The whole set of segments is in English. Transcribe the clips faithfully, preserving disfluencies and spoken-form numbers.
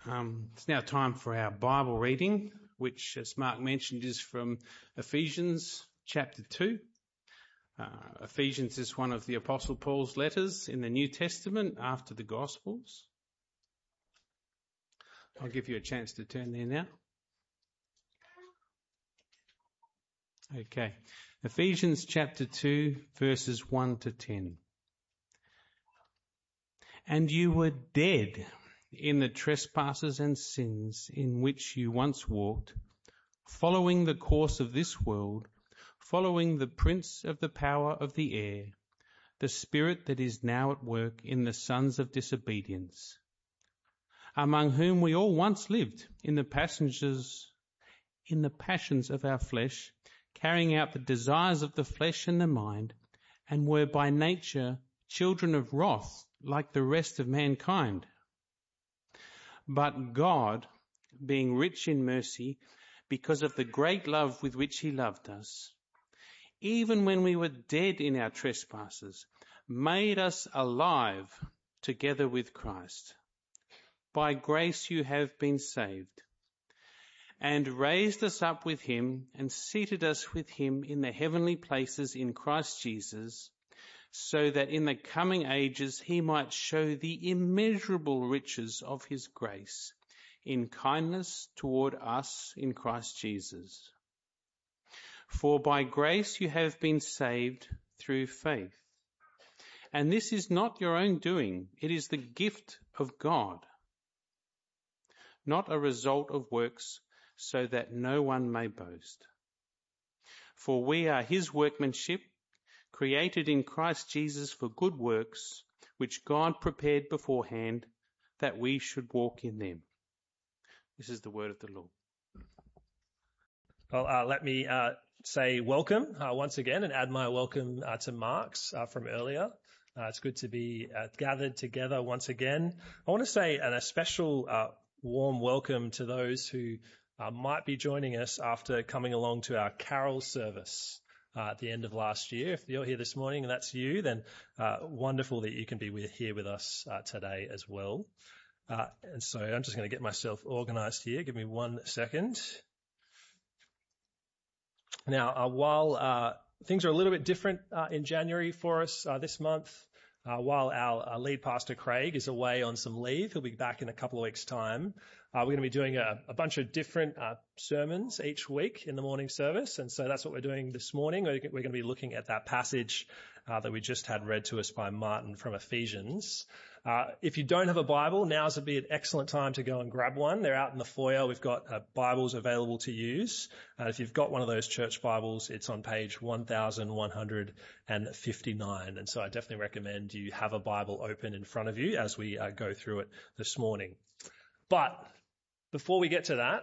Um, it's now time for our Bible reading, which, as Mark mentioned, is from Ephesians chapter two. Uh, Ephesians is one of the Apostle Paul's letters in the New Testament after the Gospels. I'll give you a chance to turn there now. Okay. Ephesians chapter two, verses one to ten. And you were dead in the trespasses and sins in which you once walked, following the course of this world, following the prince of the power of the air, the spirit that is now at work in the sons of disobedience, among whom we all once lived in the passengers, in the passions of our flesh, carrying out the desires of the flesh and the mind, and were by nature children of wrath like the rest of mankind. But God, being rich in mercy, because of the great love with which he loved us, even when we were dead in our trespasses, made us alive together with Christ. By grace you have been saved, and raised us up with him and seated us with him in the heavenly places in Christ Jesus, so that in the coming ages he might show the immeasurable riches of his grace in kindness toward us in Christ Jesus. For by grace you have been saved through faith. And this is not your own doing, it is the gift of God, not a result of works, so that no one may boast. For we are his workmanship, created in Christ Jesus for good works, which God prepared beforehand that we should walk in them. This is the word of the Lord. Well, uh, let me uh, say welcome uh, once again and add my welcome uh, to Mark's uh, from earlier. Uh, it's good to be uh, gathered together once again. I want to say an, a special uh, warm welcome to those who uh, might be joining us after coming along to our carol service Uh, at the end of last year. If you're here this morning and that's you, then uh, wonderful that you can be with, here with us uh, today as well. Uh, and so I'm just going to get myself organised here. Give me one second. Now, uh, while uh, things are a little bit different uh, in January for us uh, this month, uh, while our, our lead pastor Craig is away on some leave, he'll be back in a couple of weeks' time. Uh, we're going to be doing a, a bunch of different uh, sermons each week in the morning service, and so that's what we're doing this morning. We're, we're going to be looking at that passage uh, that we just had read to us by Martin from Ephesians. Uh, if you don't have a Bible, now's would be an excellent time to go and grab one. They're out in the foyer. We've got uh, Bibles available to use. Uh, if you've got one of those church Bibles, it's on page one thousand one hundred fifty-nine, and so I definitely recommend you have a Bible open in front of you as we uh, go through it this morning. But before we get to that,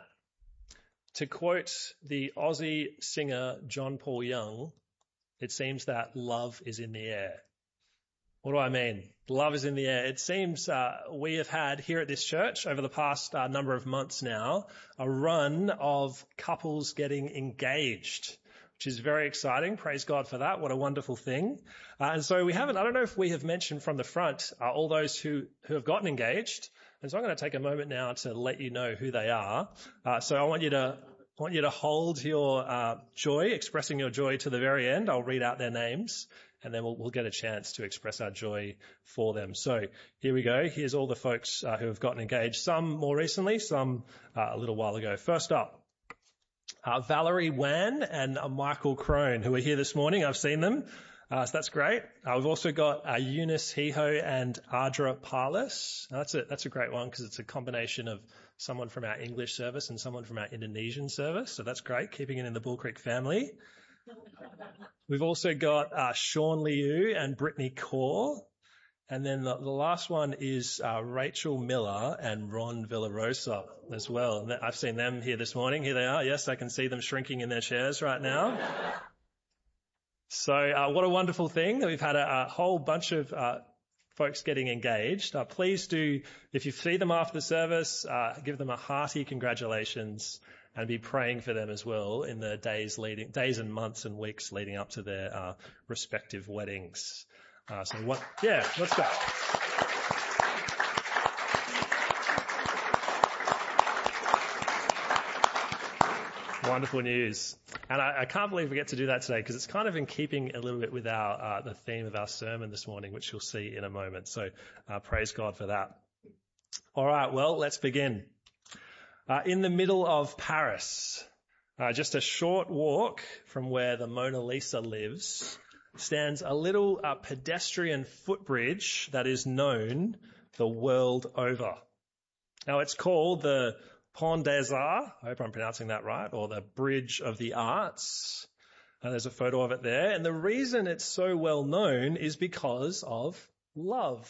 to quote the Aussie singer John Paul Young, it seems that love is in the air. What do I mean? Love is in the air. It seems uh, we have had here at this church over the past uh, number of months now a run of couples getting engaged, which is very exciting. Praise God for that. What a wonderful thing. Uh, and so we haven't, I don't know if we have mentioned from the front uh, all those who, who have gotten engaged. And so I'm going to take a moment now to let you know who they are. Uh, so I want you to, I want you to hold your uh, joy, expressing your joy to the very end. I'll read out their names and then we'll, we'll get a chance to express our joy for them. So here we go. Here's all the folks uh, who have gotten engaged. Some more recently, some uh, a little while ago. First up, Uh, Valerie Wan and uh, Michael Crone, who are here this morning. I've seen them. Uh, so that's great. Uh, we've also got uh, Eunice Hiho and Ardra Parlis. Now, that's a, that's a great one because it's a combination of someone from our English service and someone from our Indonesian service. So that's great, keeping it in the Bull Creek family. We've also got uh, Sean Liu and Brittany Kaur. And then the, the last one is uh, Rachel Miller and Ron Villarosa as well. And I've seen them here this morning. Here they are. Yes, I can see them shrinking in their chairs right now. So uh, what a wonderful thing that we've had a, a whole bunch of uh, folks getting engaged. Uh, please do, if you see them after the service, uh, give them a hearty congratulations and be praying for them as well in the days leading, days and months and weeks leading up to their uh, respective weddings. Uh, so what, yeah, let's go. Wonderful news. And I, I can't believe we get to do that today because it's kind of in keeping a little bit with our uh, the theme of our sermon this morning, which you'll see in a moment. So uh, praise God for that. All right, well, let's begin. Uh, in the middle of Paris, uh, just a short walk from where the Mona Lisa lives, stands a little uh, pedestrian footbridge that is known the world over. Now, it's called the Pont des Arts, I hope I'm pronouncing that right, or the Bridge of the Arts. And there's a photo of it there. And the reason it's so well known is because of love.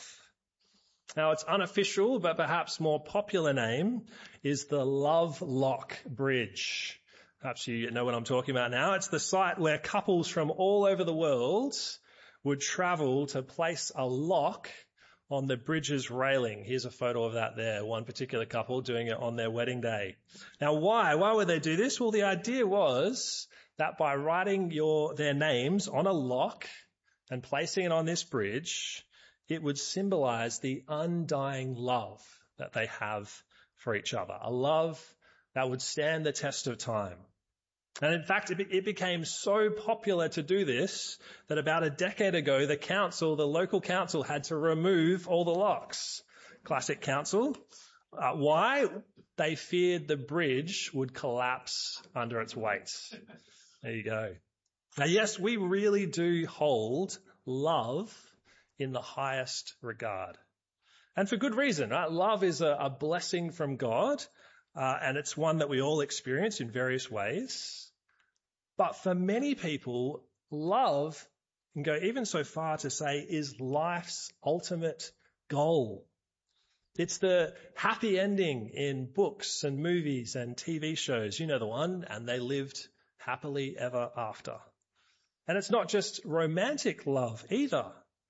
Now, its unofficial but perhaps more popular name is the Lovelock Bridge. Perhaps you know what I'm talking about now. It's the site where couples from all over the world would travel to place a lock on the bridge's railing. Here's a photo of that there, one particular couple doing it on their wedding day. Now, why? Why would they do this? Well, the idea was that by writing your their names on a lock and placing it on this bridge, it would symbolize the undying love that they have for each other, a love that would stand the test of time. And in fact, it, be, it became so popular to do this that about a decade ago, the council, the local council, had to remove all the locks. Classic council. Uh, why? They feared the bridge would collapse under its weight. There you go. Now, yes, we really do hold love in the highest regard. And for good reason, right? Love is a, a blessing from God, uh, and it's one that we all experience in various ways. But for many people, love can go even so far to say is life's ultimate goal. It's the happy ending in books and movies and T V shows. You know the one, and they lived happily ever after. And it's not just romantic love either.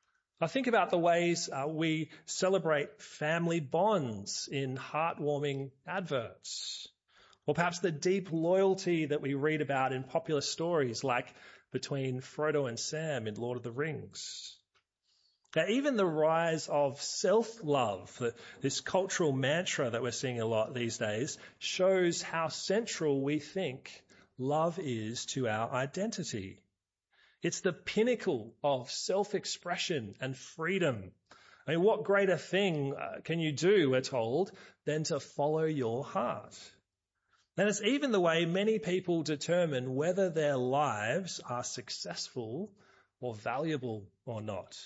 I think about the ways uh, we celebrate family bonds in heartwarming adverts. Or perhaps the deep loyalty that we read about in popular stories like between Frodo and Sam in Lord of the Rings. Now, even the rise of self-love, this cultural mantra that we're seeing a lot these days, shows how central we think love is to our identity. It's the pinnacle of self-expression and freedom. I mean, what greater thing can you do, we're told, than to follow your heart? And it's even the way many people determine whether their lives are successful or valuable or not.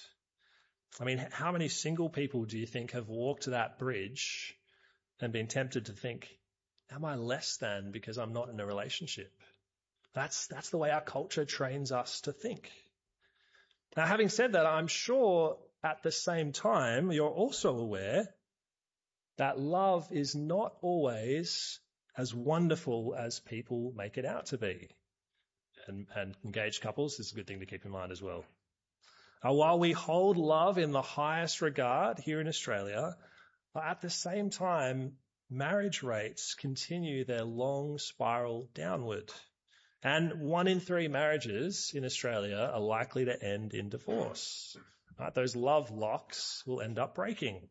I mean, how many single people do you think have walked to that bridge and been tempted to think, am I less than because I'm not in a relationship? That's, that's the way our culture trains us to think. Now, having said that, I'm sure at the same time, you're also aware that love is not always as wonderful as people make it out to be. And, and engaged couples is a good thing to keep in mind as well. Uh, while we hold love in the highest regard here in Australia, at the same time, marriage rates continue their long spiral downward. And one in three marriages in Australia are likely to end in divorce. Right? Those love locks will end up breaking.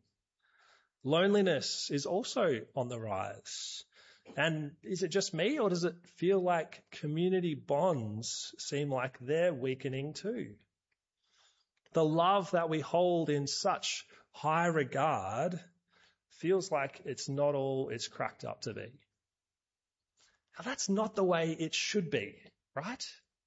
Loneliness is also on the rise. And is it just me, or does it feel like community bonds seem like they're weakening too? The love that we hold in such high regard feels like it's not all it's cracked up to be. Now, that's not the way it should be, right?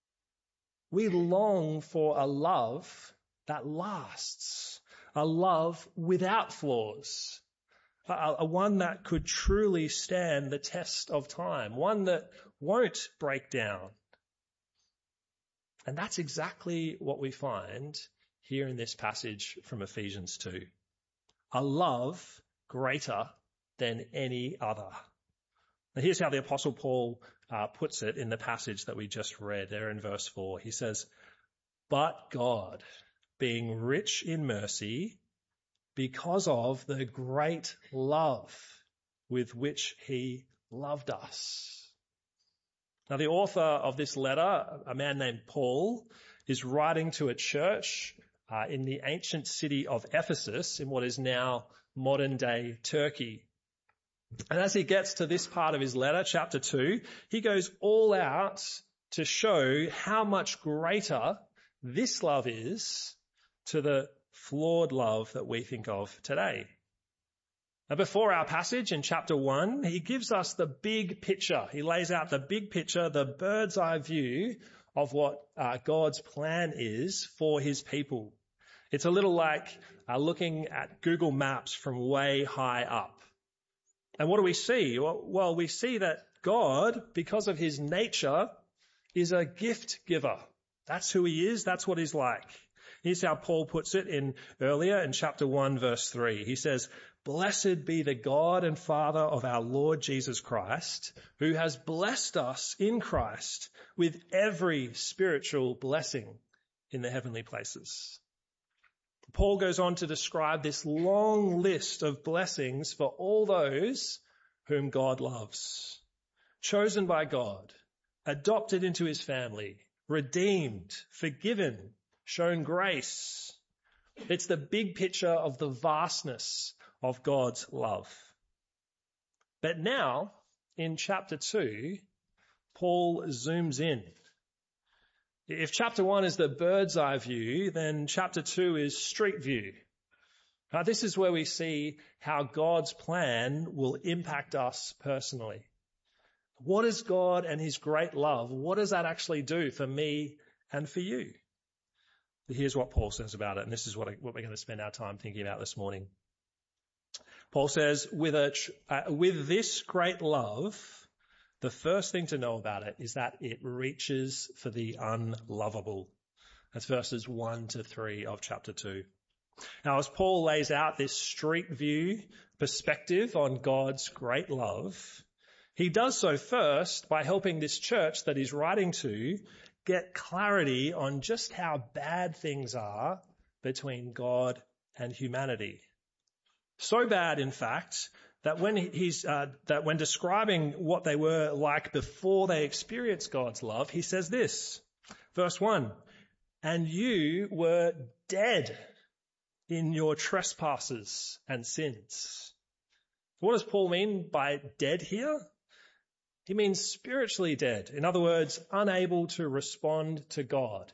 We long for a love that lasts, a love without flaws, a, a one that could truly stand the test of time, one that won't break down. And that's exactly what we find here in this passage from Ephesians two. A love greater than any other. Now, here's how the Apostle Paul uh, puts it in the passage that we just read there in verse four. He says, "But God, being rich in mercy, because of the great love with which he loved us." Now, the author of this letter, a man named Paul, is writing to a church uh, in the ancient city of Ephesus in what is now modern-day Turkey. And as he gets to this part of his letter, chapter two, he goes all out to show how much greater this love is to the flawed love that we think of today. Now, before our passage in chapter one, he gives us the big picture. He lays out the big picture, the bird's eye view of what uh, God's plan is for his people. It's a little like uh, looking at Google Maps from way high up. And what do we see? Well, we see that God, because of his nature, is a gift giver. That's who he is. That's what he's like. Here's how Paul puts it in earlier in chapter one, verse three. He says, "Blessed be the God and Father of our Lord Jesus Christ, who has blessed us in Christ with every spiritual blessing in the heavenly places." Paul goes on to describe this long list of blessings for all those whom God loves. Chosen by God, adopted into his family, redeemed, forgiven, shown grace. It's the big picture of the vastness of God's love. But now, in chapter two, Paul zooms in. If chapter one is the bird's eye view, then chapter two is street view. Now, this is where we see how God's plan will impact us personally. What is God and his great love? What does that actually do for me and for you? Here's what Paul says about it, and this is what, I, what we're going to spend our time thinking about this morning. Paul says, with, a, uh, with this great love, the first thing to know about it is that it reaches for the unlovable. That's verses one to three of chapter two. Now, as Paul lays out this street view perspective on God's great love, he does so first by helping this church that he's writing to get clarity on just how bad things are between God and humanity. So bad, in fact, that when he's uh, that when describing what they were like before they experienced God's love, he says this, verse one, "And you were dead in your trespasses and sins." What does Paul mean by dead here? He means spiritually dead. In other words, unable to respond to God.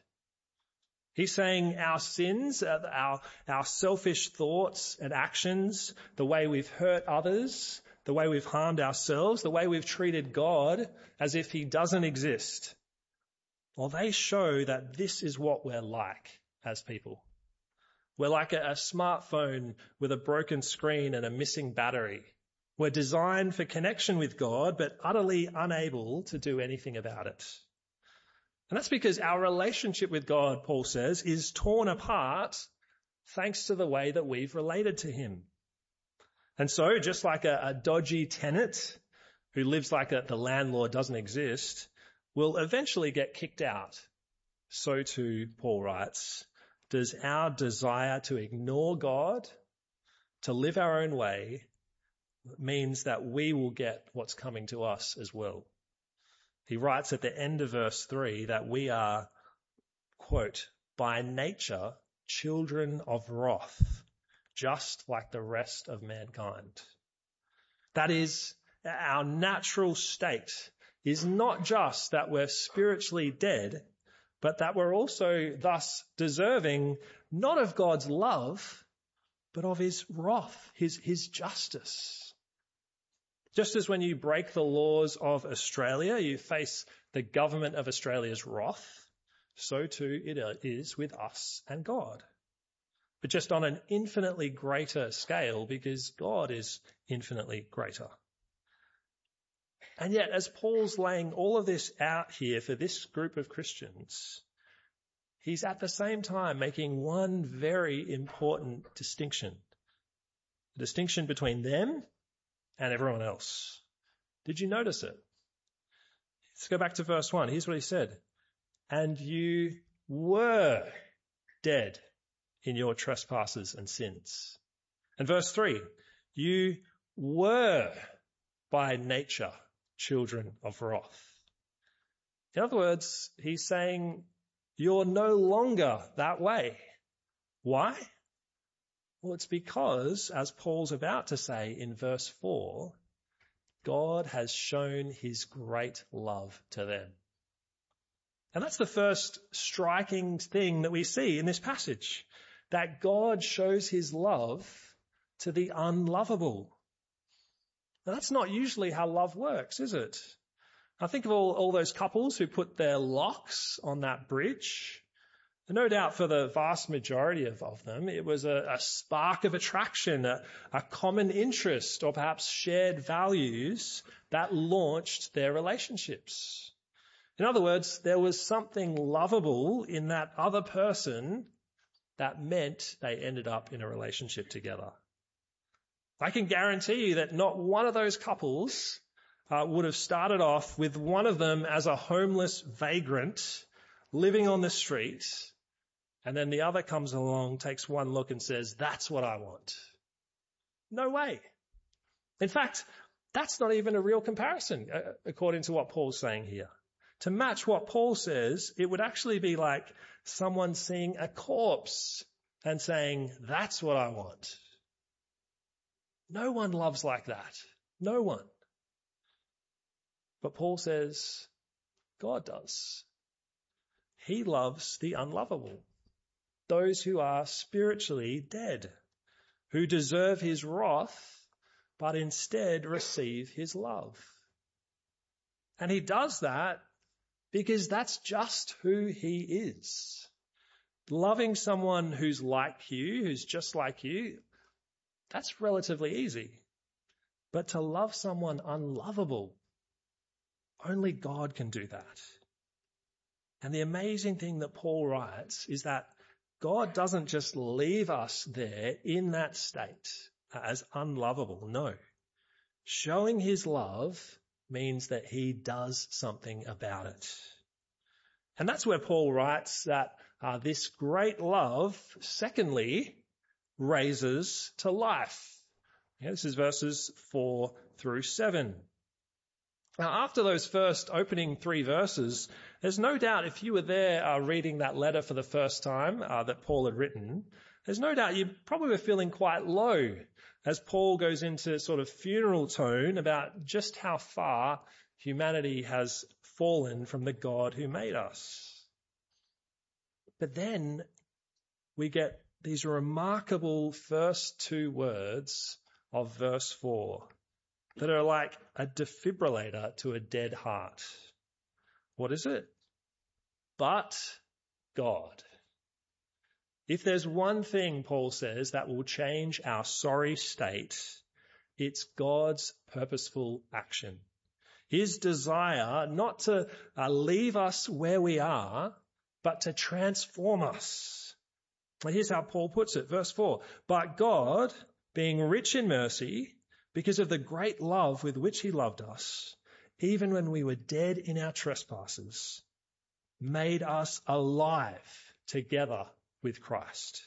He's saying our sins, our, our selfish thoughts and actions, the way we've hurt others, the way we've harmed ourselves, the way we've treated God as if he doesn't exist. Well, they show that this is what we're like as people. We're like a, a smartphone with a broken screen and a missing battery. We're designed for connection with God, but utterly unable to do anything about it. And that's because our relationship with God, Paul says, is torn apart thanks to the way that we've related to him. And so, just like a, a dodgy tenant who lives like a, the landlord doesn't exist, will eventually get kicked out, so too, Paul writes, does our desire to ignore God, to live our own way, means that we will get what's coming to us as well. He writes at the end of verse three that we are, quote, by nature, children of wrath, just like the rest of mankind. That is, our natural state is not just that we're spiritually dead, but that we're also thus deserving not of God's love, but of his wrath, his, his justice. Just as when you break the laws of Australia, you face the government of Australia's wrath, so too it is with us and God. But just on an infinitely greater scale, because God is infinitely greater. And yet, as Paul's laying all of this out here for this group of Christians, he's at the same time making one very important distinction. The distinction between them and everyone else. Did you notice it? Let's go back to verse one. Here's what he said. And you were dead in your trespasses and sins. And verse three, you were by nature children of wrath. In other words, he's saying you're no longer that way. Why? Well, it's because, as Paul's about to say in verse four, God has shown his great love to them. And that's the first striking thing that we see in this passage, that God shows his love to the unlovable. Now, that's not usually how love works, is it? I think of all, all those couples who put their locks on that bridge. And no doubt for the vast majority of, of them, it was a, a spark of attraction, a, a common interest, or perhaps shared values that launched their relationships. In other words, there was something lovable in that other person that meant they ended up in a relationship together. I can guarantee you that not one of those couples uh, would have started off with one of them as a homeless vagrant living on the street, and then the other comes along, takes one look and says, that's what I want. No way. In fact, that's not even a real comparison, uh, according to what Paul's saying here. To match what Paul says, it would actually be like someone seeing a corpse and saying, that's what I want. No one loves like that. No one. But Paul says, God does. He loves the unlovable, those who are spiritually dead, who deserve his wrath, but instead receive his love. And he does that because that's just who he is. Loving someone who's like you, who's just like you, that's relatively easy. But to love someone unlovable, only God can do that. And the amazing thing that Paul writes is that God doesn't just leave us there in that state as unlovable. No. Showing his love means that he does something about it. And that's where Paul writes that uh, this great love, secondly, raises to life. Yeah, this is verses four through seven. Now, after those first opening three verses, there's no doubt if you were there uh, reading that letter for the first time uh, that Paul had written, there's no doubt you probably were feeling quite low as Paul goes into sort of funeral tone about just how far humanity has fallen from the God who made us. But then we get these remarkable first two words of verse four that are like a defibrillator to a dead heart. What is it? But God. If there's one thing, Paul says, that will change our sorry state, it's God's purposeful action. His desire not to uh, leave us where we are, but to transform us. And here's how Paul puts it, verse four. But God, being rich in mercy, because of the great love with which he loved us, even when we were dead in our trespasses, made us alive together with Christ.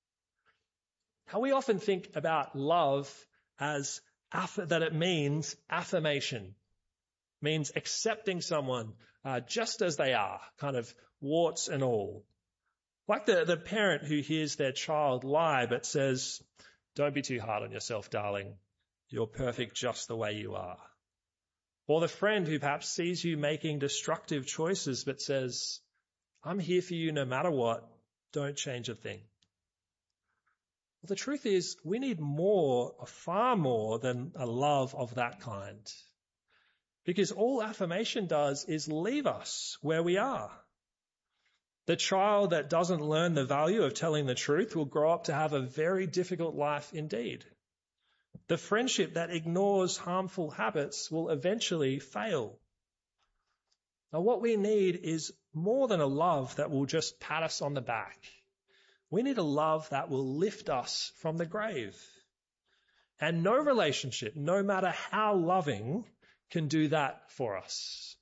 How we often think about love as that it means affirmation, means accepting someone uh, just as they are, kind of warts and all. Like the, the parent who hears their child lie but says, don't be too hard on yourself, darling. You're perfect just the way you are. Or the friend who perhaps sees you making destructive choices but says, I'm here for you no matter what. Don't change a thing. Well, the truth is we need more, far more than a love of that kind. Because all affirmation does is leave us where we are. The child that doesn't learn the value of telling the truth will grow up to have a very difficult life indeed. The friendship that ignores harmful habits will eventually fail. Now, what we need is more than a love that will just pat us on the back. We need a love that will lift us from the grave. And no relationship, no matter how loving, can do that for us.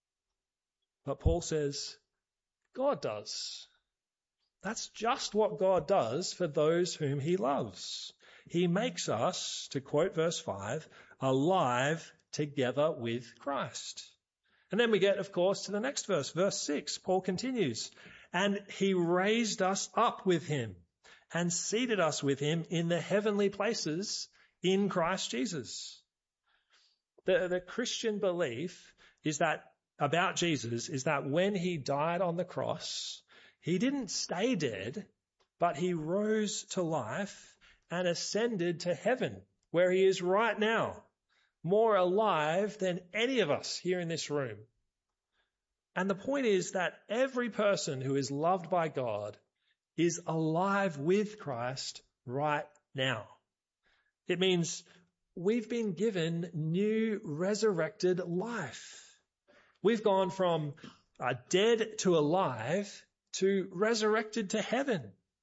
But Paul says, God does. That's just what God does for those whom he loves. He makes us, to quote verse five, alive together with Christ. And then we get, of course, to the next verse, verse six. Paul continues, and he raised us up with him and seated us with him in the heavenly places in Christ Jesus. The, the Christian belief is that about Jesus is that when he died on the cross, he didn't stay dead, but he rose to life and ascended to heaven, where he is right now, more alive than any of us here in this room. And the point is that every person who is loved by God is alive with Christ right now. It means we've been given new resurrected life. We've gone from uh, dead to alive to resurrected to heaven.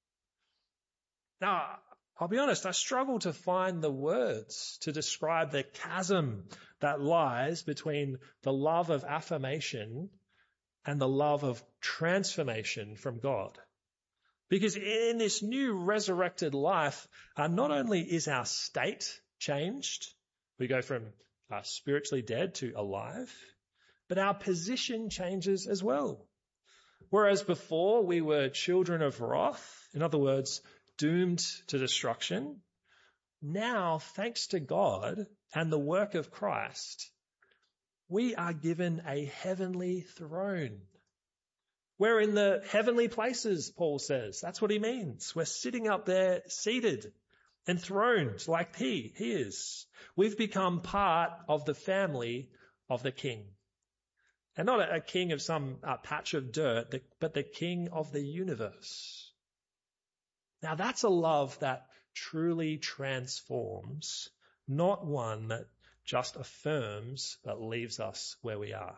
Now, I'll be honest, I struggle to find the words to describe the chasm that lies between the love of affirmation and the love of transformation from God. Because in this new resurrected life, uh, not only is our state changed, we go from uh, spiritually dead to alive, but our position changes as well. Whereas before we were children of wrath, in other words, doomed to destruction, now, thanks to God and the work of Christ, we are given a heavenly throne. We're in the heavenly places, Paul says. That's what he means. We're sitting up there seated, enthroned like he, he is. We've become part of the family of the King. And not a, a king of some uh, patch of dirt, but the King of the universe. Now that's a love that truly transforms, not one that just affirms but leaves us where we are.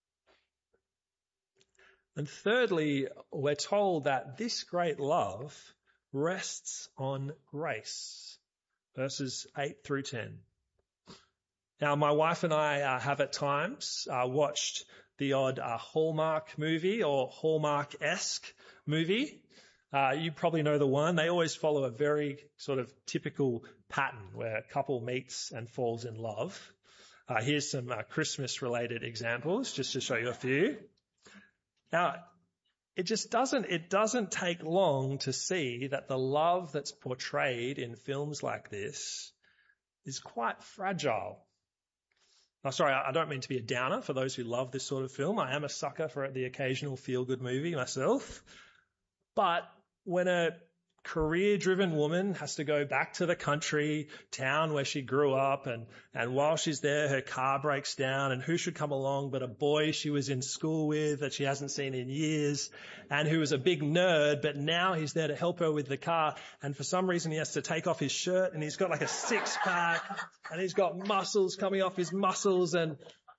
And thirdly, we're told that this great love rests on grace. Verses eight through ten. Now, my wife and I uh, have at times uh, watched the odd uh, Hallmark movie or Hallmark-esque movie. Uh, you probably know the one. They always follow a very sort of typical pattern where a couple meets and falls in love. Uh, here's some uh, Christmas-related examples, just to show you a few. Now, it just doesn't, it doesn't take long to see that the love that's portrayed in films like this is quite fragile. Oh, sorry, I don't mean to be a downer for those who love this sort of film. I am a sucker for the occasional feel-good movie myself. But when a career-driven woman has to go back to the country town where she grew up, and, and while she's there, her car breaks down, and who should come along but a boy she was in school with that she hasn't seen in years, and who was a big nerd, but now he's there to help her with the car, and for some reason he has to take off his shirt, and he's got like a six-pack, and he's got muscles coming off his muscles, and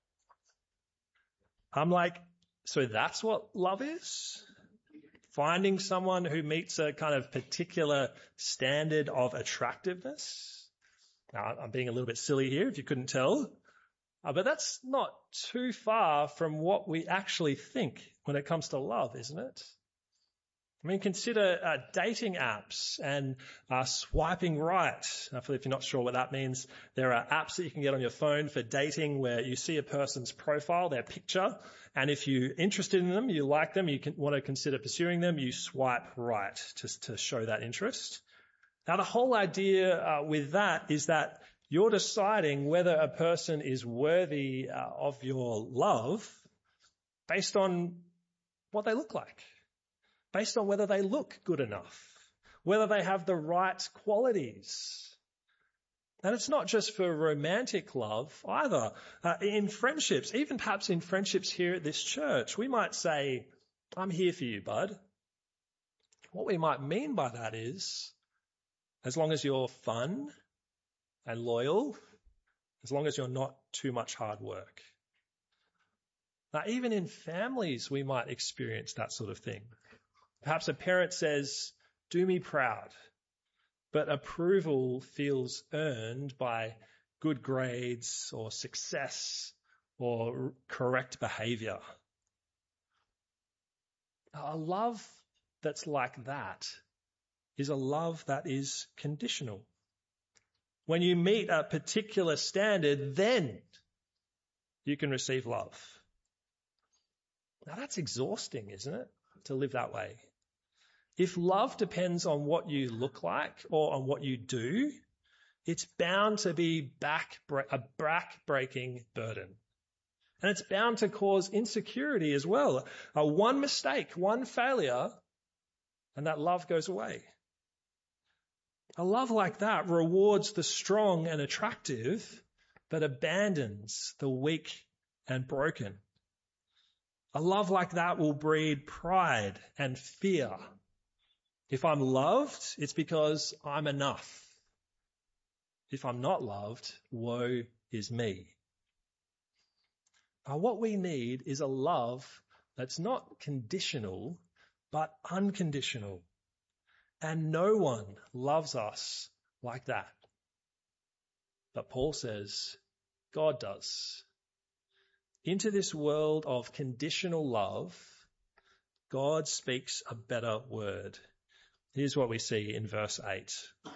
I'm like, so that's what love is? Finding someone who meets a kind of particular standard of attractiveness. Now, I'm being a little bit silly here, if you couldn't tell. Uh, but that's not too far from what we actually think when it comes to love, isn't it? I mean, consider uh, dating apps and uh, swiping right. Now, if you're not sure what that means, there are apps that you can get on your phone for dating where you see a person's profile, their picture, and if you're interested in them, you like them, you can, want to consider pursuing them, you swipe right to, to show that interest. Now, the whole idea uh, with that is that you're deciding whether a person is worthy uh, of your love based on what they look like. Based on whether they look good enough, whether they have the right qualities. And it's not just for romantic love either. Uh, in friendships, even perhaps in friendships here at this church, we might say, I'm here for you, bud. What we might mean by that is, as long as you're fun and loyal, as long as you're not too much hard work. Now, even in families, we might experience that sort of thing. Perhaps a parent says, do me proud, but approval feels earned by good grades or success or correct behavior. A love that's like that is a love that is conditional. When you meet a particular standard, then you can receive love. Now that's exhausting, isn't it, to live that way? If love depends on what you look like or on what you do, it's bound to be back, a back-breaking burden. And it's bound to cause insecurity as well. Uh, one mistake, one failure, and that love goes away. A love like that rewards the strong and attractive, but abandons the weak and broken. A love like that will breed pride and fear. If I'm loved, it's because I'm enough. If I'm not loved, woe is me. Now, what we need is a love that's not conditional, but unconditional. And no one loves us like that. But Paul says, God does. Into this world of conditional love, God speaks a better word. Here's what we see in verse eight.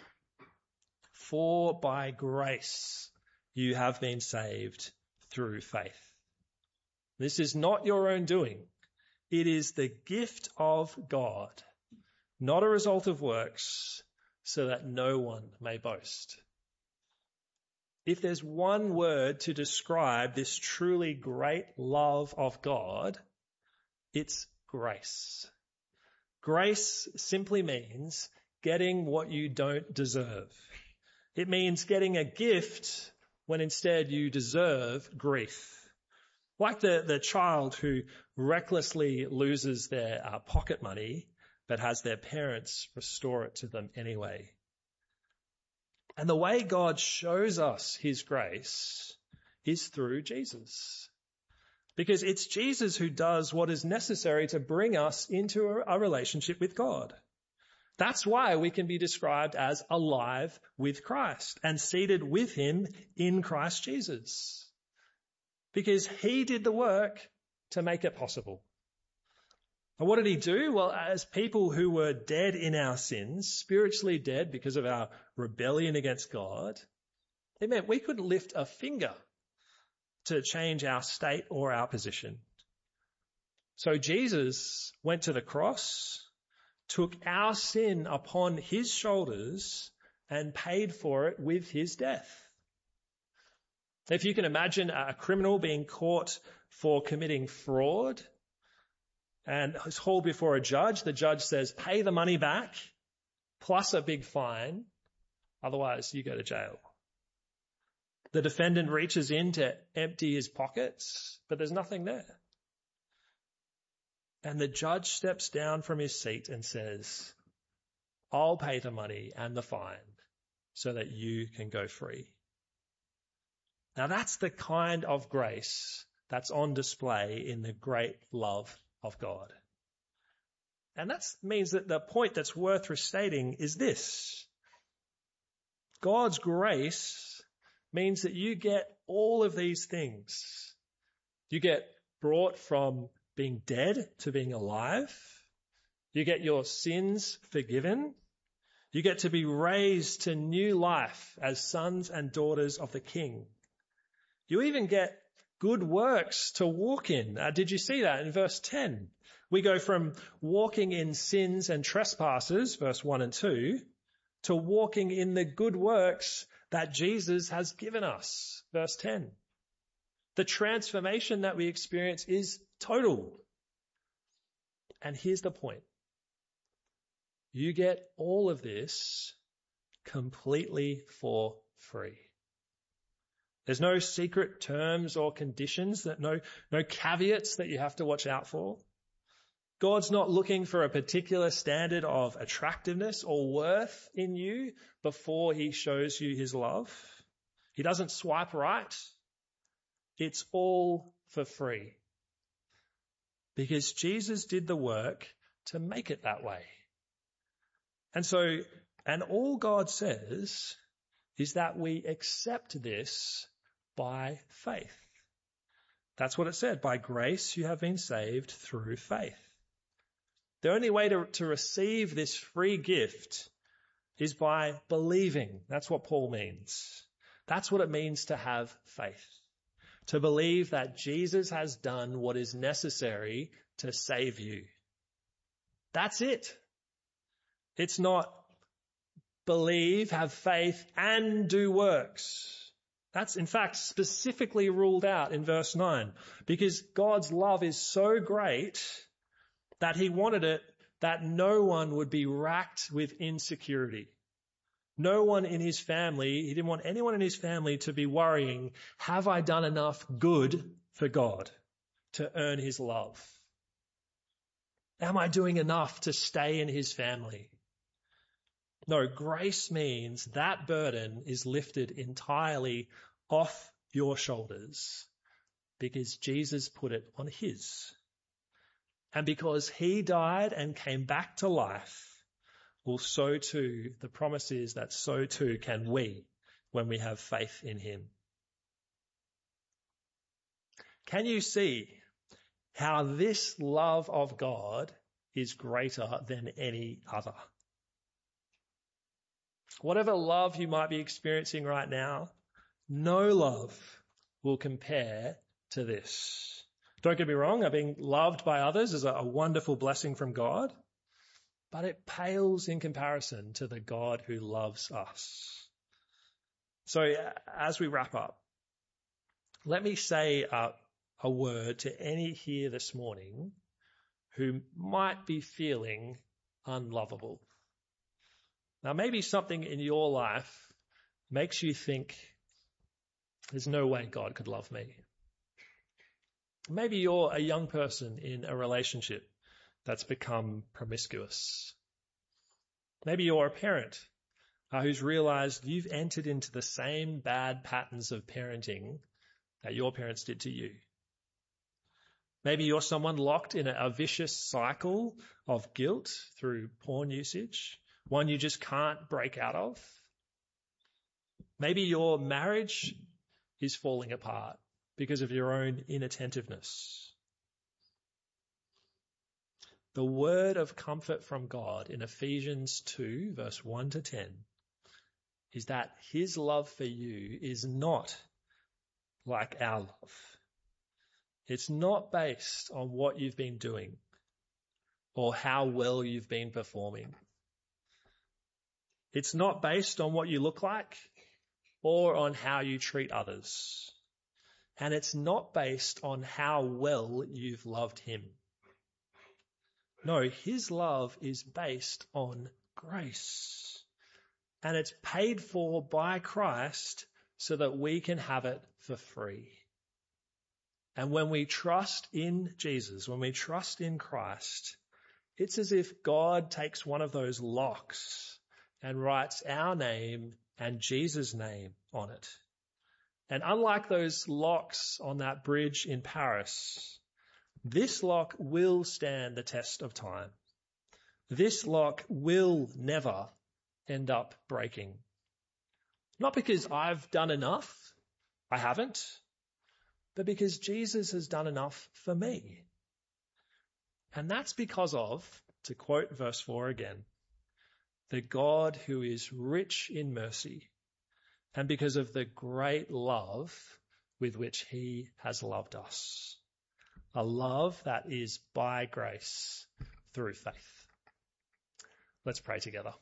For by grace you have been saved through faith. This is not your own doing. It is the gift of God, not a result of works, so that no one may boast. If there's one word to describe this truly great love of God, it's grace. Grace simply means getting what you don't deserve. It means getting a gift when instead you deserve grief. Like the, the child who recklessly loses their uh, pocket money but has their parents restore it to them anyway. And the way God shows us his grace is through Jesus. Because it's Jesus who does what is necessary to bring us into a, a relationship with God. That's why we can be described as alive with Christ and seated with him in Christ Jesus. Because he did the work to make it possible. And what did he do? Well, as people who were dead in our sins, spiritually dead because of our rebellion against God, it meant we couldn't lift a finger to change our state or our position. So Jesus went to the cross, took our sin upon his shoulders, and paid for it with his death. If you can imagine a criminal being caught for committing fraud and is hauled before a judge, the judge says, pay the money back plus a big fine, otherwise you go to jail. The defendant reaches in to empty his pockets, but there's nothing there. And the judge steps down from his seat and says, I'll pay the money and the fine so that you can go free. Now that's the kind of grace that's on display in the great love of God. And that means that the point that's worth restating is this. God's grace means that you get all of these things. You get brought from being dead to being alive. You get your sins forgiven. You get to be raised to new life as sons and daughters of the King. You even get good works to walk in. Uh, did you see that in verse ten? We go from walking in sins and trespasses, verse one and two, to walking in the good works that Jesus has given us, verse ten. The transformation that we experience is total. And here's the point. You get all of this completely for free. There's no secret terms or conditions, that no, no caveats that you have to watch out for. God's not looking for a particular standard of attractiveness or worth in you before he shows you his love. He doesn't swipe right. It's all for free. Because Jesus did the work to make it that way. And so, and all God says is that we accept this by faith. That's what it said. By grace you have been saved through faith. The only way to, to receive this free gift is by believing. That's what Paul means. That's what it means to have faith. To believe that Jesus has done what is necessary to save you. That's it. It's not believe, have faith, and do works. That's in fact specifically ruled out in verse nine, because God's love is so great that he wanted it that no one would be racked with insecurity. No one in his family, he didn't want anyone in his family to be worrying, have I done enough good for God to earn his love? Am I doing enough to stay in his family? No, grace means that burden is lifted entirely off your shoulders because Jesus put it on his. And because he died and came back to life, well, so too, the promise is that so too can we when we have faith in him. Can you see how this love of God is greater than any other? Whatever love you might be experiencing right now, no love will compare to this. Don't get me wrong, being loved by others is a wonderful blessing from God, but it pales in comparison to the God who loves us. So as we wrap up, let me say a, a word to any here this morning who might be feeling unlovable. Now, maybe something in your life makes you think, there's no way God could love me. Maybe you're a young person in a relationship that's become promiscuous. Maybe you're a parent uh, who's realized you've entered into the same bad patterns of parenting that your parents did to you. Maybe you're someone locked in a, a vicious cycle of guilt through porn usage, one you just can't break out of. Maybe your marriage is falling apart because of your own inattentiveness. The word of comfort from God in Ephesians two, verse one to ten, is that his love for you is not like our love. It's not based on what you've been doing or how well you've been performing. It's not based on what you look like or on how you treat others. And it's not based on how well you've loved him. No, his love is based on grace. And it's paid for by Christ so that we can have it for free. And when we trust in Jesus, when we trust in Christ, it's as if God takes one of those locks and writes our name and Jesus' name on it. And unlike those locks on that bridge in Paris, this lock will stand the test of time. This lock will never end up breaking. Not because I've done enough, I haven't, but because Jesus has done enough for me. And that's because of, to quote verse four again, the God who is rich in mercy, and because of the great love with which he has loved us. A love that is by grace through faith. Let's pray together.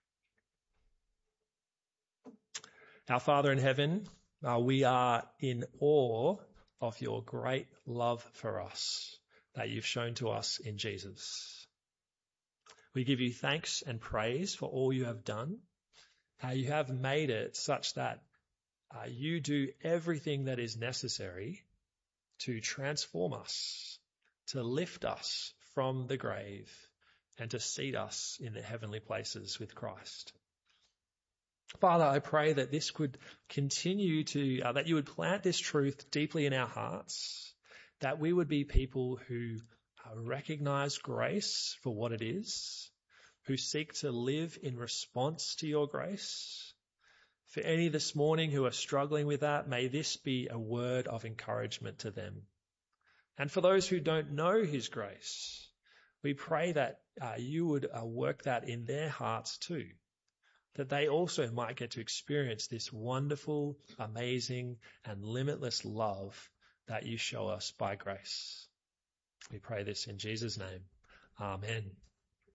Our Father in heaven, uh, we are in awe of your great love for us that you've shown to us in Jesus. We give you thanks and praise for all you have done. How you have made it such that uh, you do everything that is necessary to transform us, to lift us from the grave, and to seat us in the heavenly places with Christ. Father, I pray that this could continue to, uh, that you would plant this truth deeply in our hearts, that we would be people who uh, recognize grace for what it is, who seek to live in response to your grace. For any this morning who are struggling with that, may this be a word of encouragement to them. And for those who don't know his grace, we pray that uh, you would uh, work that in their hearts too, that they also might get to experience this wonderful, amazing, and limitless love that you show us by grace. We pray this in Jesus' name. Amen.